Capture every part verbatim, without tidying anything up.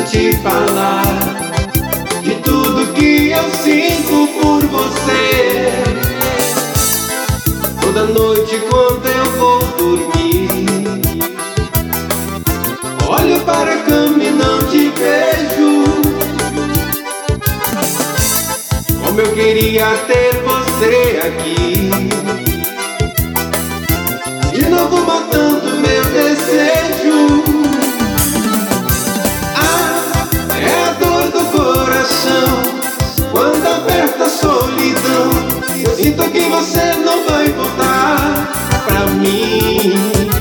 te falar de tudo que eu sinto por você. Toda noite quando eu vou dormir, olho para a cama e não te vejo. Como eu queria ter você aqui, de novo matando meu desejo. Ah, é a dor do coração quando aperta a solidão. Eu sinto que você não vai voltar pra mim.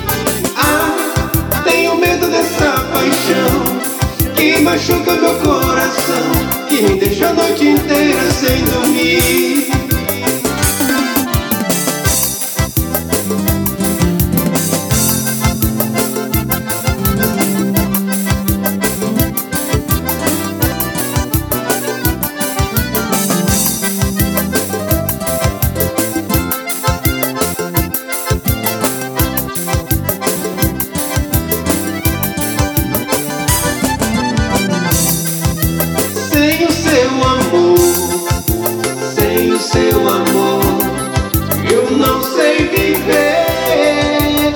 Ah, tenho medo dessa paixão que machuca meu coração, que me deixa a noite inteira sem dormir. Sem o seu amor, sem o seu amor, eu não sei viver.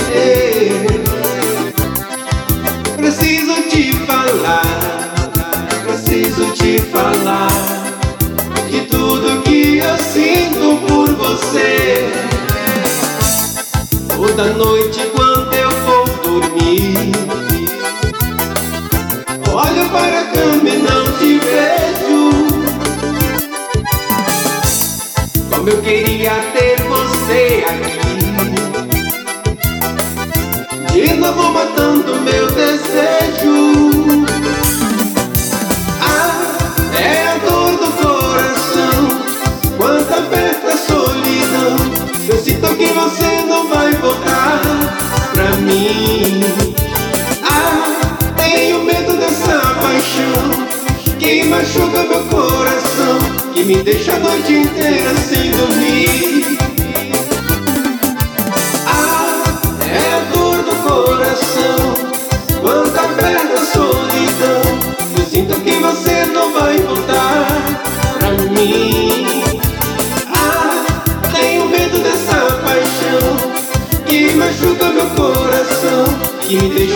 Preciso te falar, preciso te falar de tudo que eu sinto por você. Toda noite quando eu vou dormir, olho para a cama e não te vejo. Como eu queria ter você aqui, de novo matando meu desejo. Ah, é a dor do coração quando aperta a solidão. Eu sinto que você não vai voltar pra mim. Ah, tenho medo dessa paixão que machuca meu coração, que me deixa a noite inteira sem dormir. Ah, é a dor do coração quando aperta a solidão. Eu sinto que você não vai voltar pra mim. Ah, tenho medo dessa paixão que machuca meu coração, que me deixa